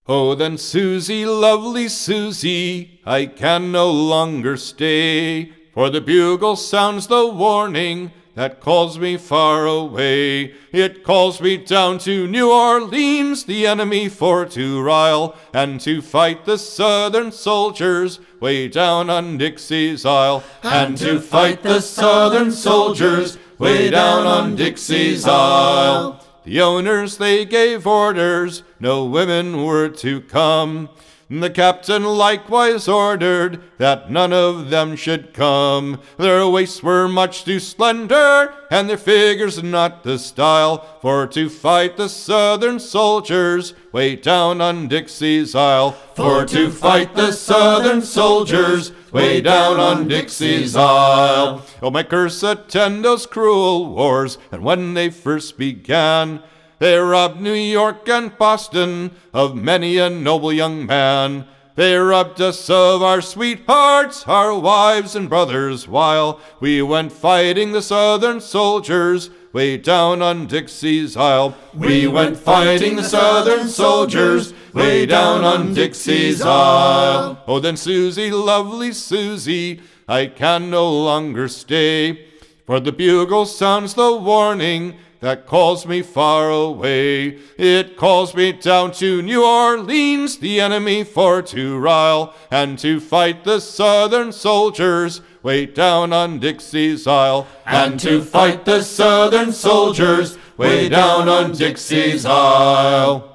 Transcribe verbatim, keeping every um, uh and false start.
Oh, then Susie, lovely Susie, I can no longer stay, for the bugle sounds the warning that calls me far away. It calls me down to New Orleans, the enemy for to rile, and to fight the Southern soldiers way down on Dixie's Isle. And to fight the Southern soldiers way down on Dixie's Isle. The owners, they gave orders, no women were to come. The captain likewise ordered that none of them should come. Their waists were much too slender, and their figures not the style, for to fight the Southern soldiers way down on Dixie's Isle. For to fight the Southern soldiers way down on Dixie's Isle. Oh, my curse attend those cruel wars, and when they first began, they robbed New York and Boston of many a noble young man. They robbed us of our sweethearts, our wives and brothers, while we went fighting the Southern soldiers way down on Dixie's Isle. We went fighting the Southern soldiers way down on Dixie's Isle. Oh, then Susie, lovely Susie, I can no longer stay, for the bugle sounds the warning that calls me far away. It calls me down to New Orleans, the enemy for to rile, and to fight the Southern soldiers way down on Dixie's Isle. And to fight the Southern soldiers way down on Dixie's Isle.